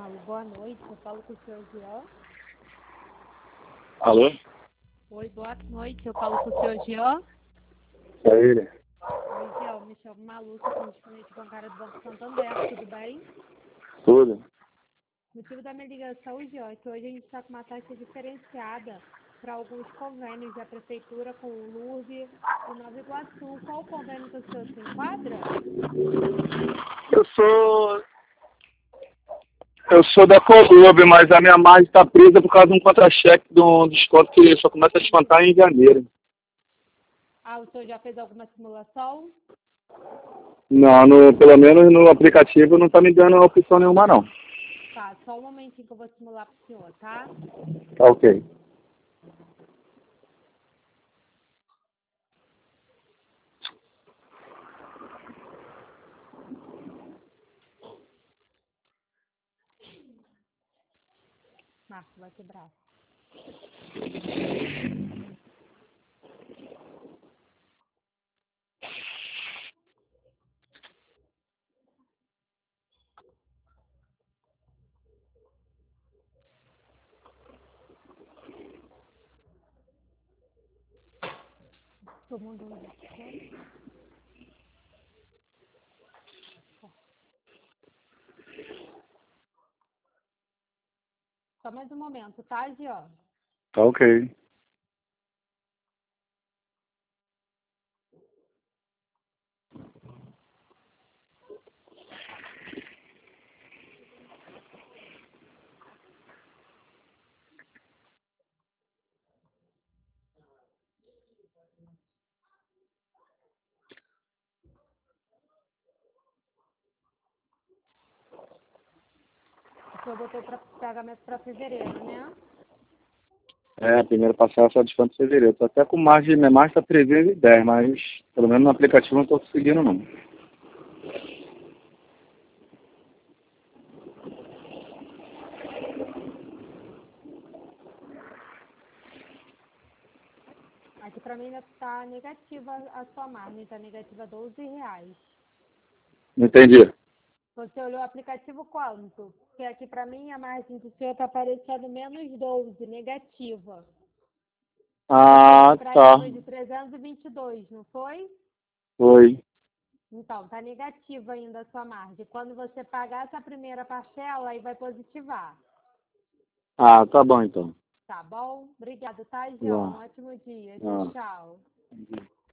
Alô, boa noite, eu falo com o senhor Jean. Alô? Oi, boa noite, eu falo com o senhor Jean. É ele. Oi, Jean, eu me chamo Malu, sou correspondente bancária do Banco Santander, tudo bem? Tudo? O motivo da minha ligação, Jean, é que hoje a gente está com uma taxa diferenciada para alguns convênios da Prefeitura com o LURB e Nova Iguaçu. Qual convênio que o senhor se enquadra? Eu sou da Colube, mas a minha margem está presa por causa de um contra-cheque do desconto que só começa a descontar em janeiro. Ah, o senhor já fez alguma simulação? Não, pelo menos no aplicativo não está me dando opção nenhuma, não. Tá, só um momentinho que eu vou simular para o senhor, tá? Tá ok. Marco, vai quebrar. Todo mundo usa desconto? Só mais um momento, tá, Jean? Tá ok. O senhor botou para pagamento para fevereiro, né? É, a primeira passagem só desconto em fevereiro. Tô até com margem, minha margem está 310, mas pelo menos no aplicativo não estou conseguindo, não. Aqui para mim ainda está negativa a sua margem, está negativa R$ 12. Não entendi. Você olhou o aplicativo quanto? Porque aqui para mim a margem do senhor está aparecendo menos 12, negativa. Ah, Para tá. cima de 322, não foi? Foi. Então, está negativa ainda a sua margem. Quando você pagar essa primeira parcela, aí vai positivar. Ah, tá bom então. Tá bom? Obrigada, tá, João? Vá. Um ótimo dia. Tchau, Ah. tchau.